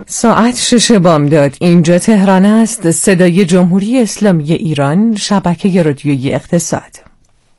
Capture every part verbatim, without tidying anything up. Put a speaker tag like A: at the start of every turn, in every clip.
A: ساعت شش بامداد. اینجا تهران است. صدای جمهوری اسلامی ایران، شبکه رادیویی اقتصاد.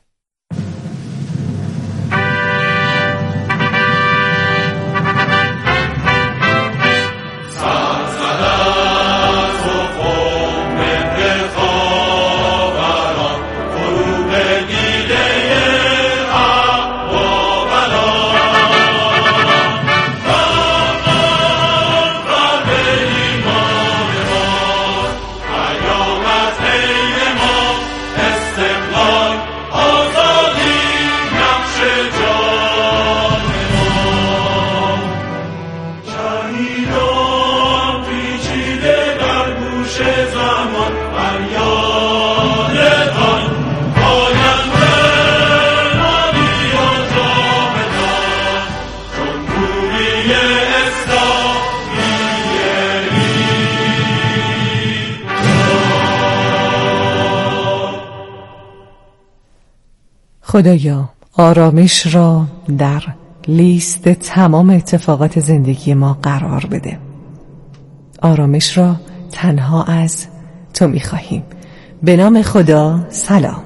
A: خدایا آرامش را در لیست تمام اتفاقات زندگی ما قرار بده. آرامش را تنها از تو می‌خواهیم. به نام خدا، سلام.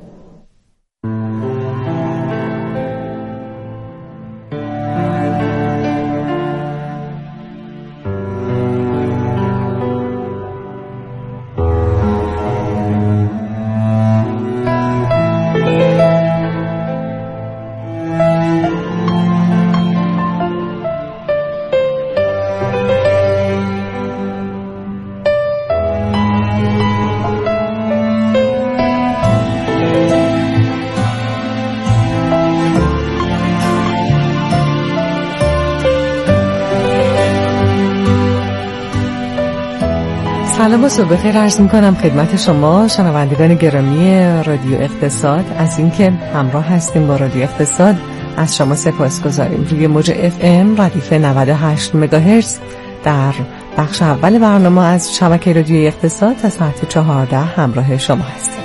A: سلام و صبح بخیر عرض می‌کنم خدمت شما شنوندگان گرامی رادیو اقتصاد. از اینکه همراه هستیم با رادیو اقتصاد از شما سپاسگزاریم. روی موج اف ام ردیف نود و هشت مگاهرتز در بخش اول برنامه از شبکه رادیویی اقتصاد تا ساعت چهارده همراه شما هستیم.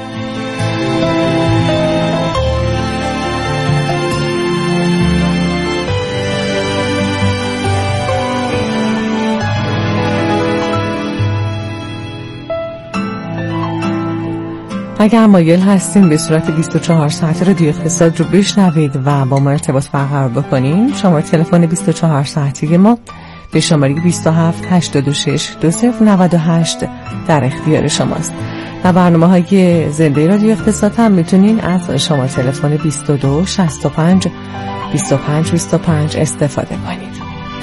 A: اگر مایل هستین به صورت بیست و چهار ساعت رادیو اقتصاد رو بشنوید و با ما ارتباط برقرار بکنین، شماره تلفن بیست و چهار ساعتی ما به شماره بیست و هفت هشتاد و شش دو صفر نود و هشت در اختیار شماست. و برنامه‌های زنده رادیو اقتصاد هم میتونین از شماره تلفن بیست و دو شصت و پنج بیست و پنج بیست و پنج استفاده کنید.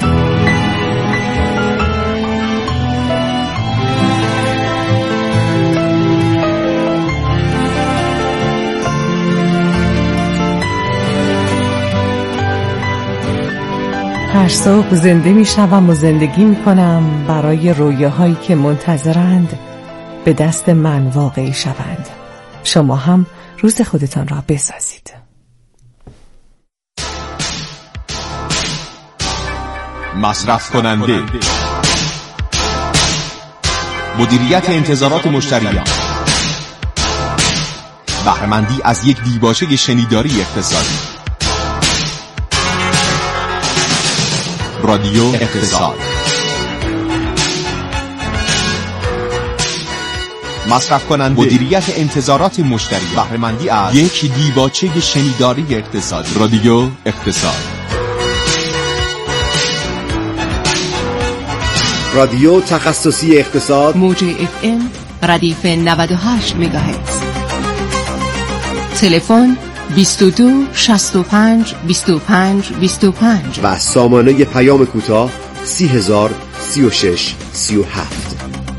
A: هر صبح زنده می شوم و زندگی می کنم برای رویاهایی که منتظرند به دست من واقعی شوند. شما هم روز خودتان را بسازید.
B: مصرف کننده، مدیریت انتظارات مشتریان، بهره‌مندی از یک دیباچه شنیداری اقتصادی. رادیو اقتصاد. مصرف کننده، مدیریت انتظارات مشتری، بهره‌مندی از یک دیباچه شنیداری اقتصادی. رادیو اقتصاد.
C: رادیو تخصصی اقتصاد،
D: موج اف ام ردیف نود و هشت مگاهرتز. تلفن بیست و دو شصت و پنج بیست و پنج بیست و پنج
C: و سامانه پیام کوتاه سی هزار سی و شش سی و هفت.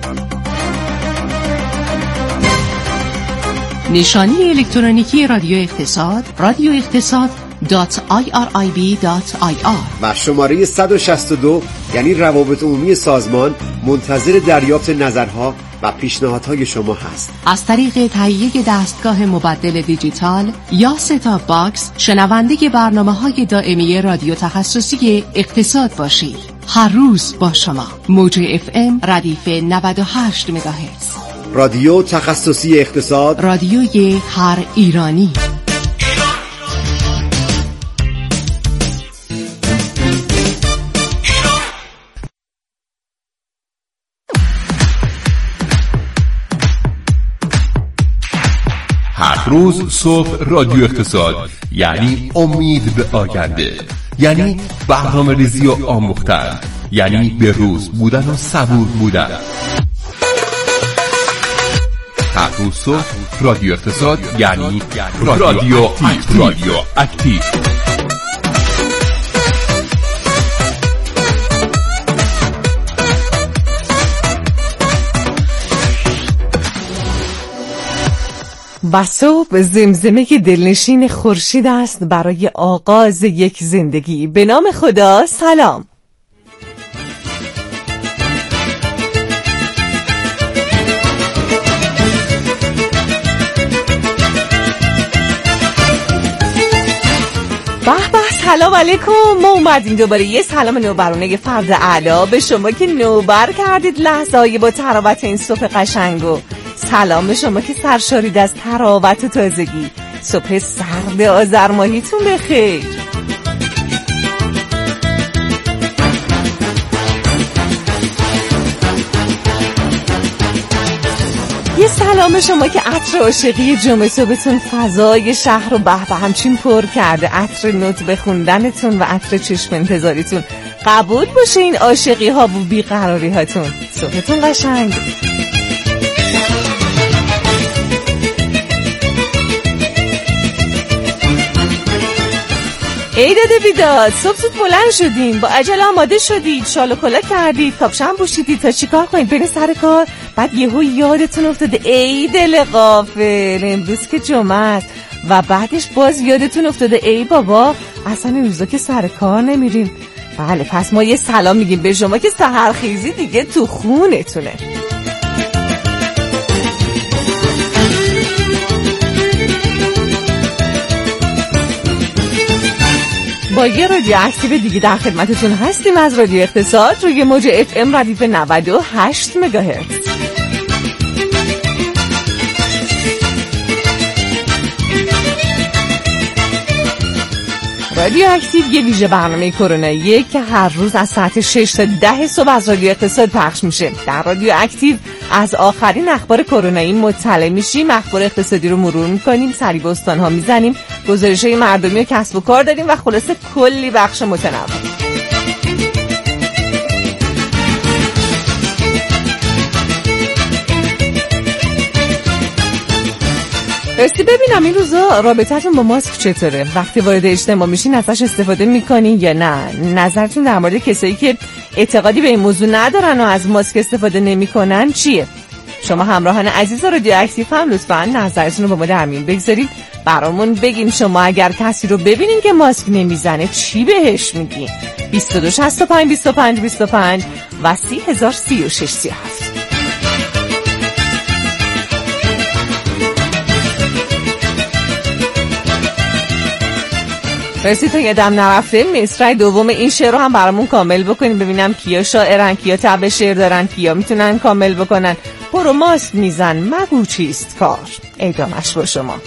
D: نشانی الکترونیکی رادیو اقتصاد رادیو اقتصاد دات آی آر آی بی دات آی آر
C: و شماره صد و شصت و دو یعنی روابط عمومی سازمان منتظر دریافت نظرها و پیشنهادهای شما هست.
D: از طریق تهیه دستگاه مبدل دیجیتال یا ستاپ باکس شنونده برنامه‌های دائمی رادیو تخصصی اقتصاد باشید. هر روز با شما. موج اف ام ردیف نود و هشت مگاهرتز.
C: رادیو تخصصی اقتصاد،
D: رادیوی هر ایرانی.
E: روز صبح رادیو اقتصاد یعنی امید به آینده، یعنی برنامه ریزی و آموختن، یعنی به روز بودن و صبور بودن. هر روز صبح رادیو اقتصاد یعنی رادیو اکتیو. رادیو اکتیو.
A: و صبح زمزمه که دلنشین خورشید است برای آغاز یک زندگی. به نام خدا سلام. به به، سلام علیکم. ما اومدیم دوباره یه سلام نوبرانه فرد اعلی به شما که نوبر کردید لحظه‌ای با تراوت این صبح قشنگو. سلام به شما که سرشارید از تراوت و تازگی. صبح سرد آذر ماهیتون بخیر. یه سلام به شما که عطر عاشقی جمعه صبحتون فضای شهر رو به به همچین پر کرده. عطر نوت بخوندنتون و عطر چشم انتظاریتون قبول باشه این عاشقی ها و بیقراری هاتون. صبحتون قشنگ. ای داده بیداد، صبح زود بلند شدیم، با عجله آماده شدید، شال و کلاه کردید، کاپشن پوشیدید تا چیکار کنید؟ برید سر کار. بعد یهو یادتون افتاده ای دل غافل امروز که جمعه است و بعدش باز یادتون افتاده ای بابا اصلا این روزا که سر کار نمیریم. بله، پس ما یه سلام میگیم به شما که سحرخیزی دیگه تو خونتونه. با یه رادیو اکتیو دیگه در خدمتتون هستیم از رادیو اقتصاد روی موج اف ام ردیف نود و هشت مگاهرتز. رادیو اکتیو یه ویژه برنامه کروناییه که هر روز از ساعت شش تا ده صبح از رادیو اقتصاد پخش میشه. در رادیو اکتیو از آخرین اخبار کرونایی مطلع میشیم، اخبار اقتصادی رو مرور میکنیم، سری به استان‌ها میزنیم، گزارش‌های مردمی و کسب و کار داریم و خلاصه کلی بخش متنوع. راستی ببینم این روزا رابطتون با ماسک چطوره؟ وقتی وارد اجتماع میشین ازش استفاده میکنین یا نه؟ نظرتون در مورد کسایی که اعتقادی به این موضوع ندارن و از ماسک استفاده نمیکنن چیه؟ شما همراهان عزیز رادیو اکتیو هم لطفاً نظرتون رو با ما در میون بگذارید، برامون بگین شما اگر کسی رو ببینین که ماسک نمیزنه چی بهش میگین؟ بیست و دو شصت و پنج بیست و پنج بیست و پنج و سی هزار سی و شش سی و هفت. رسید تا یادم نرفته مصرع دوم این شعر رو هم برامون کامل بکنیم ببینم کیا شاعرن، کیا طبع شعر دارن، کیا میتونن کامل بکنن. برو ماسک میزن مگو چیست کار. ادامش با شما.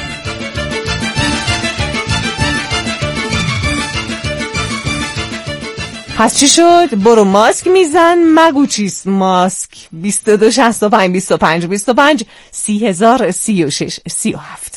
A: پس چی شد؟ برو ماسک میزن مگو چیست ماسک. بیست و دو شصت و پنج بیست و پنج بیست و پنج سی هزار سی و شش سی و هفت.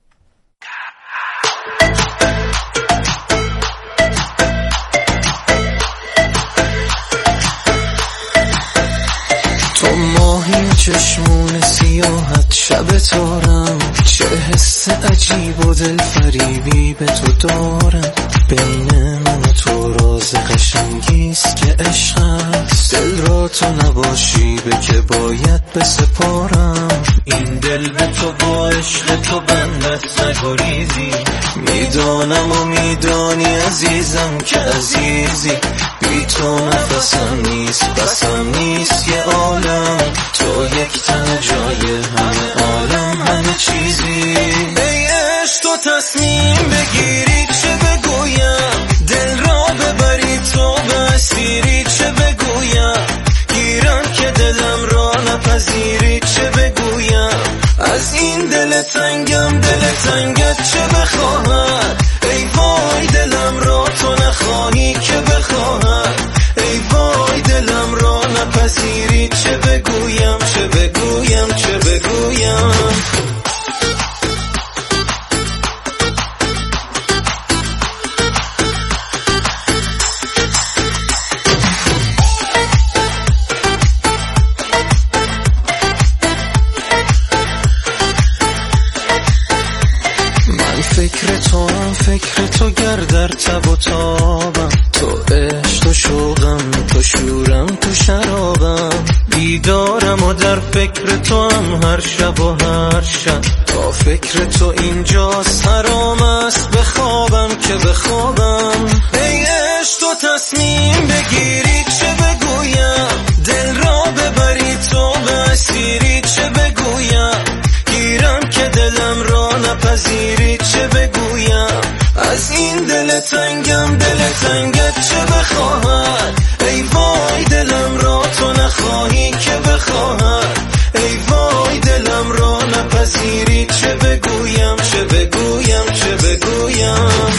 F: چشمون سیاحت شب تارم، چه حس عجیب و دل فریبی به تو دارم. بین من و تو راز قشنگیست که عشق است، دل را تو نباشی به که باید بسپارم. این دل به تو با عشق تو بندت نگریزی، میدانم و میدانی عزیزم که عزیزی. بی تو نفسم نیست بسم نیست یه عالم، تو یک تن جای همه عالم همه چیزی. ای عشق تو تصمیم بگیری چه بگویم، دل را ببری تو به اسیری چه بگویم. گیرم که دلم را نپذیری چه بگویم. از این دل تنگم دل تنگت چه بخواهد. ای وای دلم را تو نخواهی که بخواهد. ای وای دلم را نپذیری چه بگویم چه بگویم چه بگویم. در فکر تو هم هر شب و هر شب. تا فکر تو اینجاست حرام است بخوابم که بخوابم. ای عشق تو تصمیم بگیری چه بگویم، دل را ببری تو به اسیری چه بگویم. گیرم که دلم را نپذیری چه بگویم. از این دل تنگم دل تنگت چه بخواهد. ای وای دلم را تو نخواهی که بخواهد. ای وای دلم را نپذیری چه بگویم چه بگویم چه بگویم.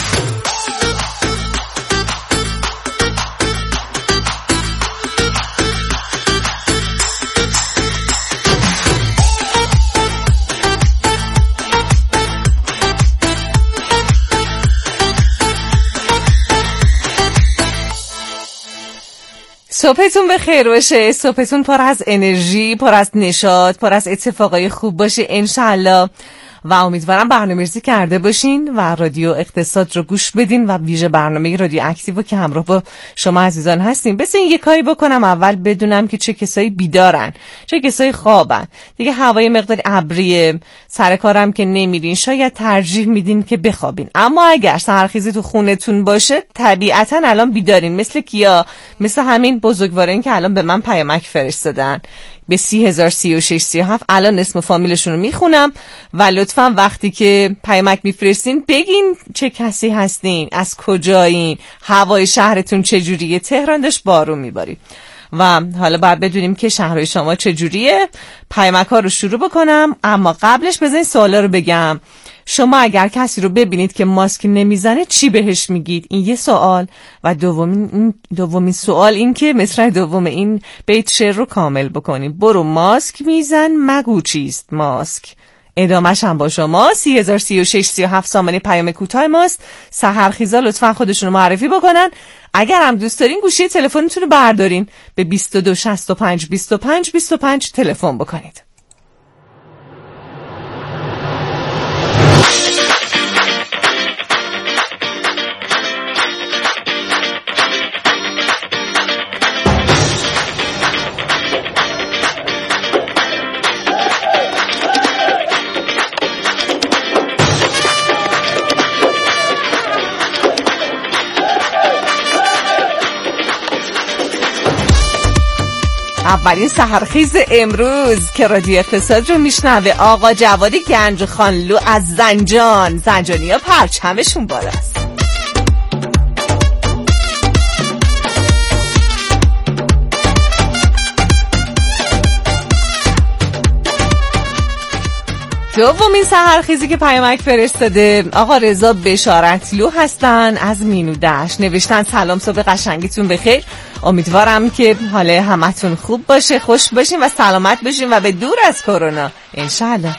A: صبحتون بخیر باشه، صبحتون پر از انرژی، پر از نشاط، پر از اتفاقای خوب باشه انشالله. و امیدوارم برنامه‌ریزی کرده باشین و رادیو اقتصاد رو گوش بدین و ویژه برنامه رادیو اکتیو که همراه با شما عزیزان هستیم. بس این یه کاری بکنم اول بدونم که چه کسایی بیدارن، چه کسایی خوابن. دیگه هوای مقدار ابریه، سر کارم که نمیرین، شاید ترجیح میدین که بخوابین. اما اگر سحرخیزی تو خونتون باشه طبیعتا الان بیدارین. مثل کیا؟ مثل همین بزرگوارین که الان به من پیامک فرستادن به سی هزار سی و شش سی و هفت. الان اسم و فامیلشون رو میخونم و لطفا وقتی که پیامک میفرستین بگین چه کسی هستین، از کجایین، هوای شهرتون چجوریه. تهران داشت بارون میباری و حالا باید بدونیم که شهرهای شما چجوریه. پیامک ها رو شروع بکنم، اما قبلش بذارین سوالا رو بگم. شما اگر کسی رو ببینید که ماسک نمیزنه چی بهش میگید؟ این یه سوال. و دومین دومین سوال این که مصرع دوم این بیت شعر رو کامل بکنید. برو ماسک میزن مگو چیست ماسک. ادامهش هم با شما. سی هزار سی و شش سی و هفت سامانه پیام کوتاه ماست. سحرخیزا لطفا خودشون رو معرفی بکنن. اگر هم دوست دارین گوشی تلفنتون رو بردارین به بیست و دو شصت و پنج بیست و پنج بیست و پنج تلفن بکنید. اولین سحرخیز امروز که رادیو اقتصاد رو میشنوه آقا جواد گنج خانلو از زنجان. زنجانی ها پرچمشون بالاست. دومین سحرخیزی که پیامک فرستاده آقا رضا بشارتلو هستن از مینودش. نوشتن سلام، صبح قشنگیتون بخیر. امیدوارم که حال همتون خوب باشه، خوش باشین و سلامت باشین و به دور از کرونا انشالله.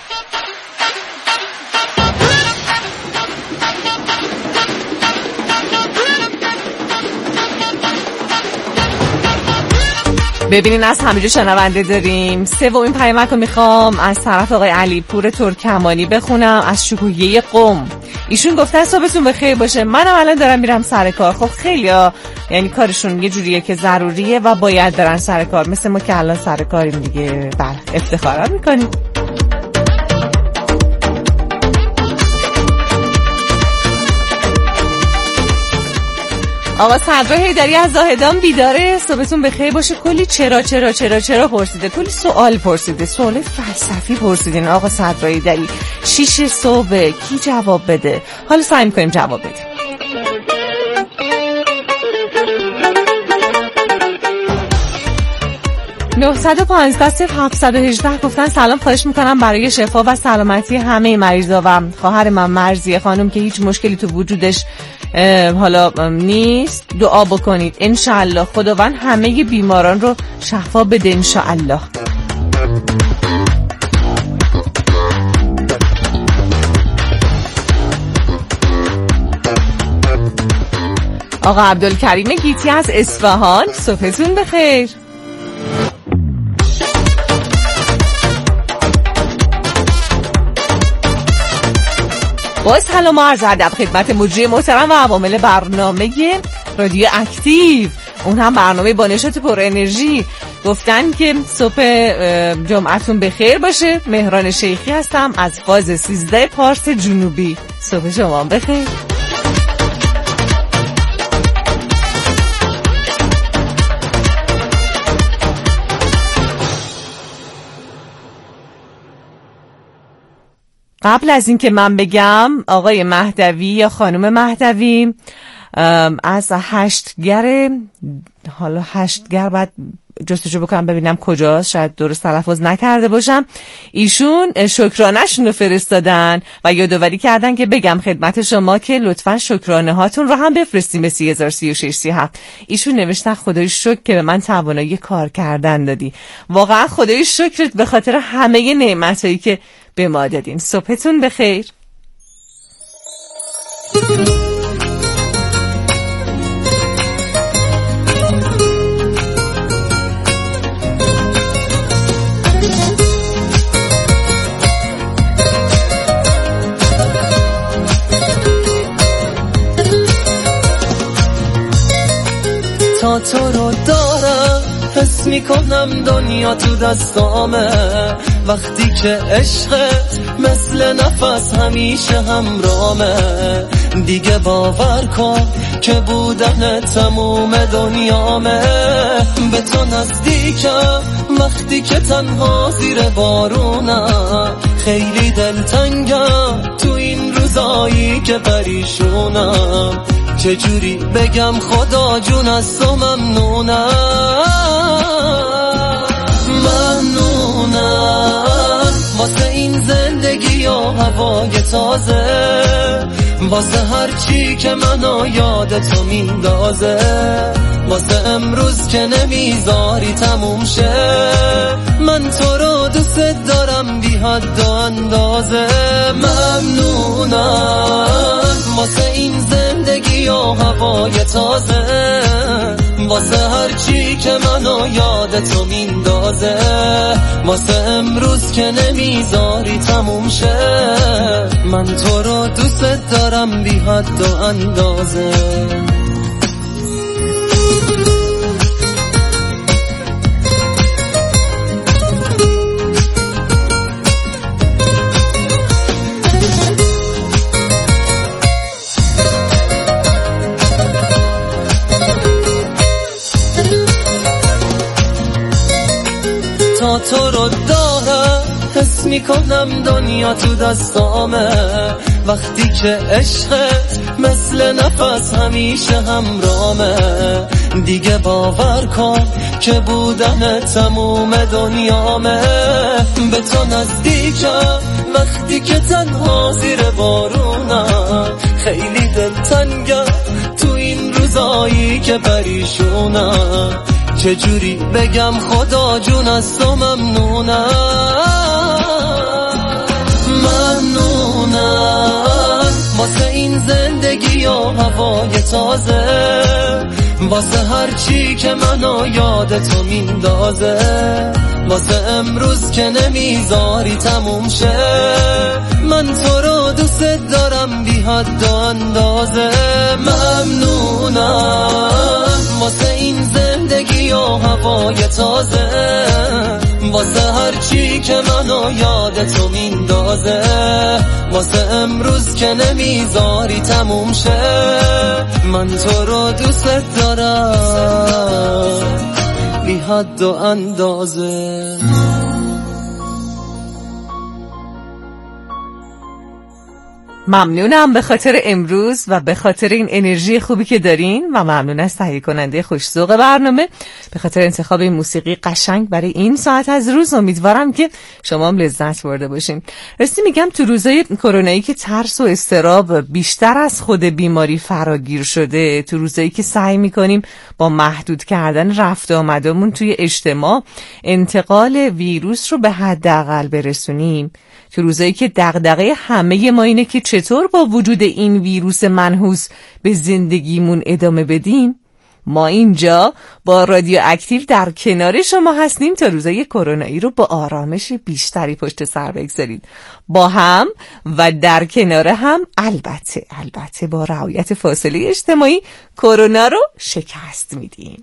A: ببینین از همینجا شنونده داریم. سومین پیامک رو میخوام از طرف آقای علی پور ترکمانی بخونم از شکوهیه قم. ایشون گفتن صبحتون بخیر باشه، منم الان دارم میرم سر کار. خب خیلیا یعنی کارشون یه جوریه که ضروریه و باید برن سر کار، مثل ما که الان سر کاریم دیگه. بله افتخارا میکنیم. آقا صدرا حیدری از زاهدان بیداره، صبحتون بخیر باشه. کلی چرا چرا چرا چرا پرسیده، کلی سوال پرسیده، سوال فلسفی پرسیدین آقا صدرا حیدری. شیش صبح کی جواب بده؟ حالا سعی می‌کنیم جواب بدیم. نه پنج صفر هفت یک هشت گفتن سلام، خواهش میکنم برای شفا و سلامتی همه مریضا و خواهر من مرضیه خانم که هیچ مشکلی تو وجودش حالا نیست دعا بکنید انشالله خداوند همه بیماران رو شفا بده انشالله. آقا عبدالکریم گیتی از اصفهان، صبحتون بخیر. با سلام و عرض ادب خدمت مجری محترم و عوامل برنامه رادیو اکتیو. اون هم برنامه با نشاط پر انرژی. گفتن که صبح جمعتون بخیر باشه. مهران شیخی هستم از فاز سیزده پارس جنوبی. صبح شما بخیر. قبل از این که من بگم آقای مهدوی یا خانم مهدوی از هشتگر، حالا هشتگر باید جستجو بکنم ببینم کجاست، شاید درست تلفظ نکرده باشم، ایشون شکرانه‌شون رو فرستادن و یادآوری کردن که بگم خدمت شما که لطفاً شکرانه هاتون رو هم بفرستیم به سی هزار و سی و شش سی و هفت. ایشون نوشتن خدای شکر که به من توانایی کار کردن دادی. واقعا خدای شکرت به خاطر همه نعمتایی که به ما دادین. صبحتون بخیر.
F: تا تو رو دارم حس میکنم دنیا تو دستامه، وقتی که عشقت مثل نفس همیشه همرامه. دیگه باور کن که بودن تموم دنیامه. به تو نزدیکم وقتی که تنها زیر بارونم، خیلی دلتنگم تو این روزایی که پریشونم. چجوری بگم خدا جون از تو ممنونم، ممنونم واسه این زندگی و هوای تازه، واسه هر چی که منو یاد تو میندازه، واسه امروز که نمیذاری تموم شه. من تو رو دوست دارم بی حد و اندازه، ممنونم واسه این زندگی و هوای تازه، واسه هر چی که منو یاد تو میندازه، واسه امروز که نمیذاری تموم شه. من تو رو دوست دارم بی حد و اندازه. تا تو رو دارم حس میکنم دنیا تو دستامه، وقتی که عشقت مثل نفس همیشه همرامه. دیگه باور کن که بودن تموم دنیامه. به تو نزدیکم وقتی که تنها زیر بارونم، خیلی دلتنگم تو این روزایی که پریشونم. چجوری بگم خدا جون از تو ممنونم، ممنونم واسه این زندگی و هوای تازه، واسه هر چی که منو یاد تو میندازه، واسه امروز که نمیذاری تموم شه. من تو رو دوست دارم بی حد و اندازه، ممنونم واسه این زندگی و هوای تازه، واسه هر چی که منو یاد تو میندازه، واسه امروز که نمیذاری تموم شه. من تو رو دوست دارم بی حد و اندازه.
A: ممنونم به خاطر امروز و به خاطر این انرژی خوبی که دارین و ممنون از تهیه کننده خوش‌ذوق برنامه به خاطر انتخاب این موسیقی قشنگ برای این ساعت از روز. امیدوارم که شما هم لذت برده باشین. راستی میگم تو روزای کرونایی که ترس و اضطراب بیشتر از خود بیماری فراگیر شده، تو روزایی که سعی میکنیم با محدود کردن رفت و آمدمون توی اجتماع انتقال ویروس رو به حداقل برسونیم، تو روزایی که دغدغه همه ما اینه که چطور با وجود این ویروس منحوس به زندگیمون ادامه بدیم، ما اینجا با رادیو اکتیو در کنار شما هستیم تا روزای کرونایی رو با آرامش بیشتری پشت سر بگذارید، با هم و در کنار هم، البته البته با رعایت فاصله اجتماعی کرونا رو شکست میدیم.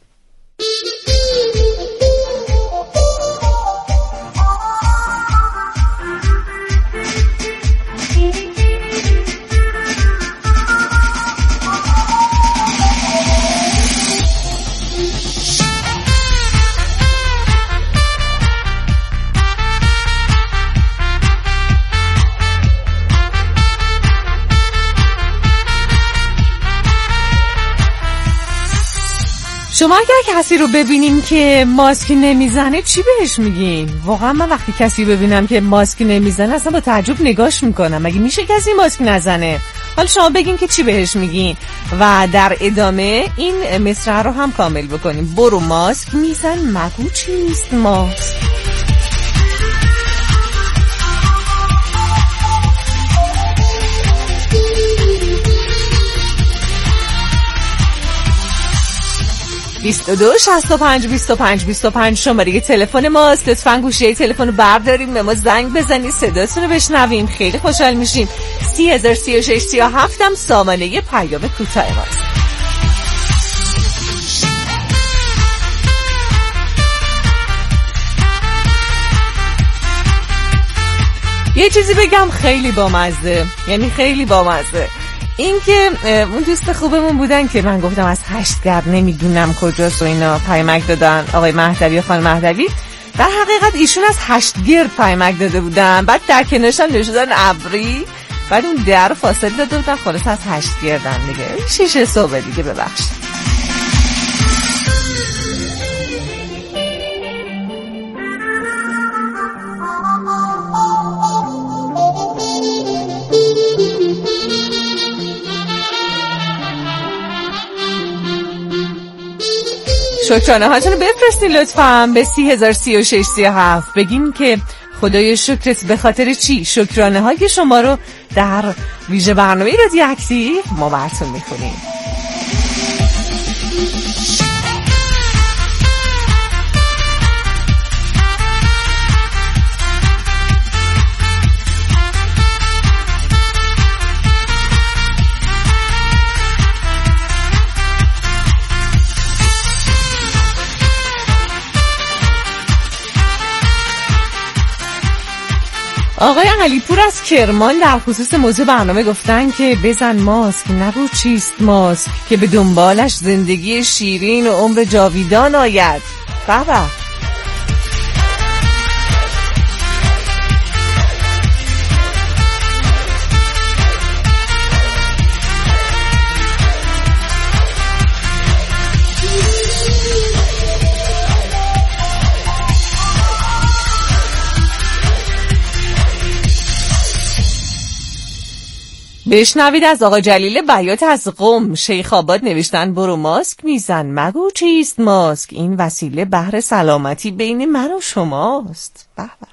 A: شما اگر کسی رو ببینیم که ماسک نمیزنه چی بهش میگین؟ واقعا من وقتی کسی ببینم که ماسک نمیزنه اصلا با تعجب نگاش میکنم. مگه میشه کسی ماسک نزنه؟ حالا شما بگین که چی بهش میگین و در ادامه این مصرع رو هم کامل بکنیم. برو ماسک میزن، مگو چیست ماسک؟ بیست و دو شصت و پنج بیست و پنج بیست و پنج شماره تلفن ماست. لطفاً گوشی تلفن رو برداریم، به ما زنگ بزنید، صداتون رو بشنویم، خیلی خوشحال میشیم. سی هزار سی و شش سی و هفت هم سامانه پیام کوتاه ماست. یه چیزی بگم خیلی بامزه، یعنی خیلی بامزه، این که اون دوست خوبمون بودن که من گفتم از هشتگر نمیدونم کجاست و اینا پیامک دادن، آقای مهدوی و خانم مهدوی، در حقیقت ایشون از هشتگرد پیامک داده بودن، بعد در کنارش هم نوشته بودن ابری، بعد اون در فاصله داده بودن، خلاص از هشتگردن دیگه. شیشه صبح دیگه، ببخشید. شکرانه هاتون رو بفرستین لطفاً به سی هزار سی و شش سی و هفت. بگین که خدای شکرت به خاطر چی. شکرانه های شما رو در ویژه برنامه رادیو اکتیو ما براتون میخونیم. آقای علیپور از کرمان در خصوص موضوع برنامه گفتن که بزن ماسک، نگو چیست ماسک، که به دنبالش زندگی شیرین و عمر جاویدان آید. بابا بشنوید از آقا جلیل بیات از قم شیخ آباد. نوشتن برو ماسک میزن، مگو چیست ماسک، این وسیله بهر سلامتی بین من و شماست. به به.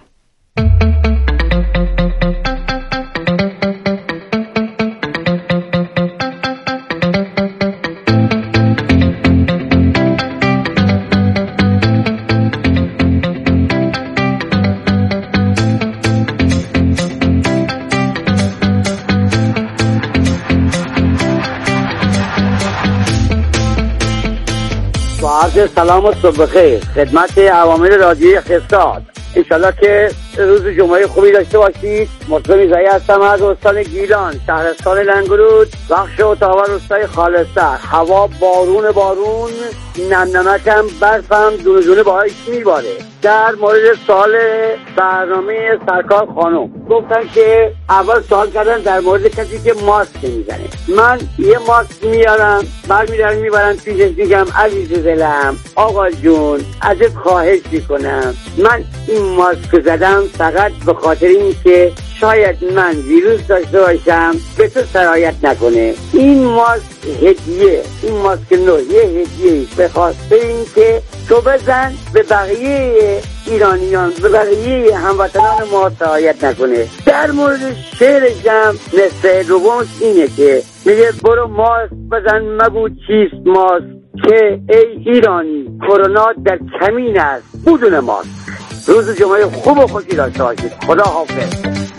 G: عرض سلام و صبح بخیر خدمت عوامل رادیوی اقتصاد. انشالله که روز جمعه خوبی داشته باشید. مطلب میزایی هستم از استان گیلان، شهرستان لنگرود، بخش اتاق روستای خالصه. هوا بارون بارون، نم نمکم برفم دونه دونه باهاش میباره. در مورد سوال برنامه سرکار خانم گفتن که اول سوال کردن در مورد کسی که ماسک میزنه. من یه ماسک میارم برمیدارم میبرم پیشش، میگم عزیز دلم آقا جون ازت خواهش میکنم من این ماسک زدم فقط به خاطر این که شاید من ویروس داشته باشم به تو سرایت نکنه. این ماسک هدیه، این ماسک نو یه هدیه به خاطر این که تو بزن به بقیه ایرانیان، به بقیه هموطنان ما سرایت نکنه. در مورد شعرش هم نصف دوم اینه که میگه برو ماسک بزن مگو چیست ماسک، که ای ایرانی کرونا در کمین است بدون ماسک. روز جمعه خوب و خوشی داشته باشید. خدا حافظ.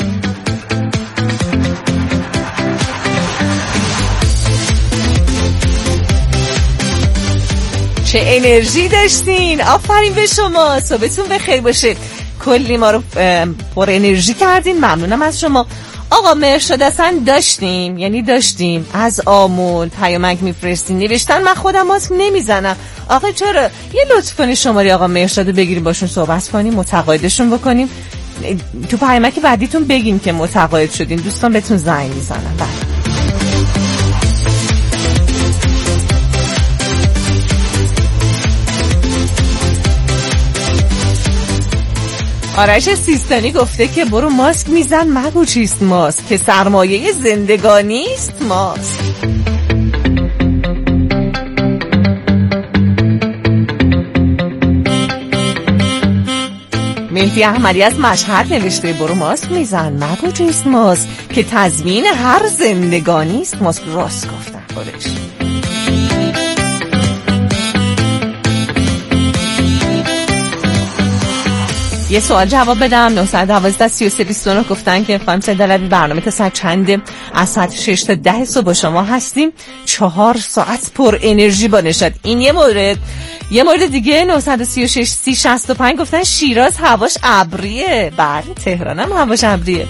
A: چه انرژی داشتین، آفرین به شما، صبحتون بخیر باشه. کلی ما رو پر انرژی کردین، ممنونم از شما. آقا مرشد اصلا داشتیم، یعنی داشتیم از آمول پیامک میفرستین نوشتن من خودم ماسک نمیزنم. آقا چرا؟ یه لطف کنی شماره آقا مرشد رو بگیریم باشون صحبت کنیم، متقاعدشون بکنیم، تو پیامک بعدیتون بگین که متقاعد شدین، دوستان بهتون زنگ میزنن. بله آرش سیستانی گفته که برو ماسک میزن، مگو چیست ماسک، که سرمایه زندگانی است ماسک. مهدی احمدی از مشهد نوشته برو ماسک میزن، مگو چیست ماسک، که تضمین هر زندگانی است ماسک. راست گفتن خودش. یه سوال جواب بدم. نه یک دو سه سه دو نه گفتن که خانم سیدعلوی برنامه تا ساعت چنده؟ از ساعت شش تا ده صبح با شما هستیم، چهار ساعت پر انرژی با نشاط. این یه مورد. یه مورد دیگه نه سه شش سی شصت و پنج گفتن شیراز هواش ابریه. بله تهران هم هواش ابریه.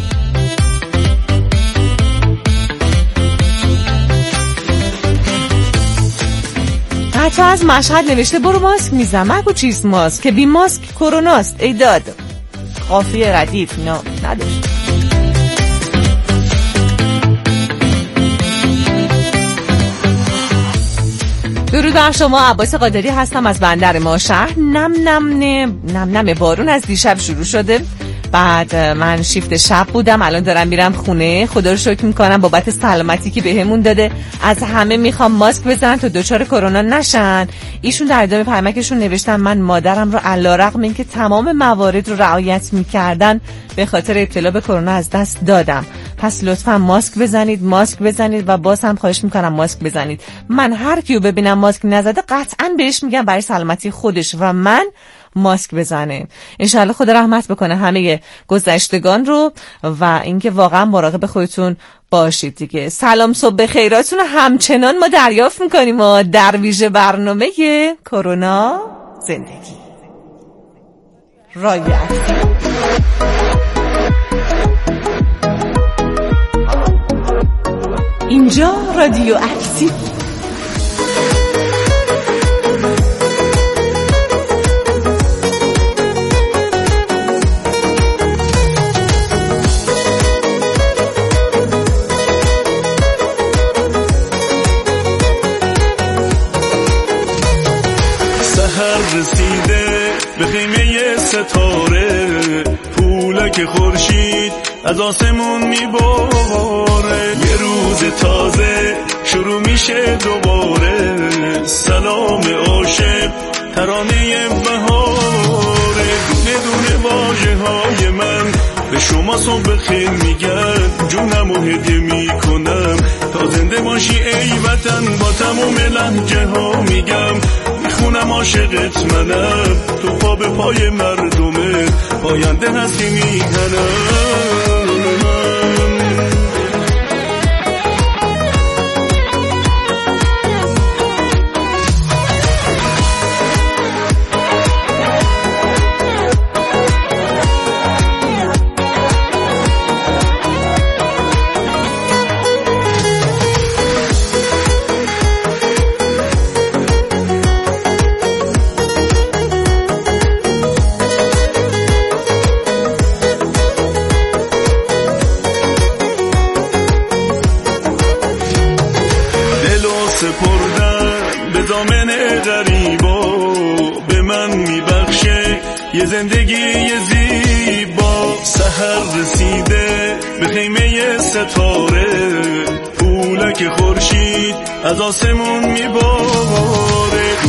A: حتی از مشهد نوشته برو ماسک میزن، مگو چیست ماسک، که بی ماسک کروناست. ای داد قافیه ردیف نه نداشت. درود بر شما، عباس قادری هستم از بندر ماشهر. نم نم نه نم نم بارون از دیشب شروع شده. بعد من شیفت شب بودم، الان دارم میرم خونه. خدا رو شکر میکنم بابت سلامتی که بهمون داده. از همه میخوام ماسک بزنن تا دچار کرونا نشن. ایشون در ادامه پیامکشون نوشتن من مادرم رو علیرغم اینکه تمام موارد رو رعایت میکردن به خاطر ابتلا به کرونا از دست دادم. پس لطفا ماسک بزنید، ماسک بزنید و باز هم خواهش میکنم ماسک بزنید. من هر کیو ببینم ماسک نزده قطعا بهش میگم برای سلامتی خودش و من ماسک بزنه. انشالله خدا رحمت بکنه همه گذشتگان رو و اینکه واقعا مراقب خودتون باشید دیگه. سلام صبح بخیراتون همچنان ما دریافت میکنیم ما در ویژه برنامه کرونا زندگی رایت. اینجا رادیو اکتیو.
H: سحر رسیده به خیمه ستاره، پولک خورشید از آسمون میباره، یه روز تازه شروع میشه دوباره، سلام عاشق ترانه بهاره، دونه دونه واژه های من به شما صبح خیر میگن، جونمو هدیه میکنم تا زنده باشی ای وطن، با تموم لهجه ها میگم میخونم عاشقت منم، تو پا به پای مردمه پاینده هستی میهنم. یه زندگی زیبا، سحر رسیده به خیمه ستاره، پولک خورشید از آسمون میباره.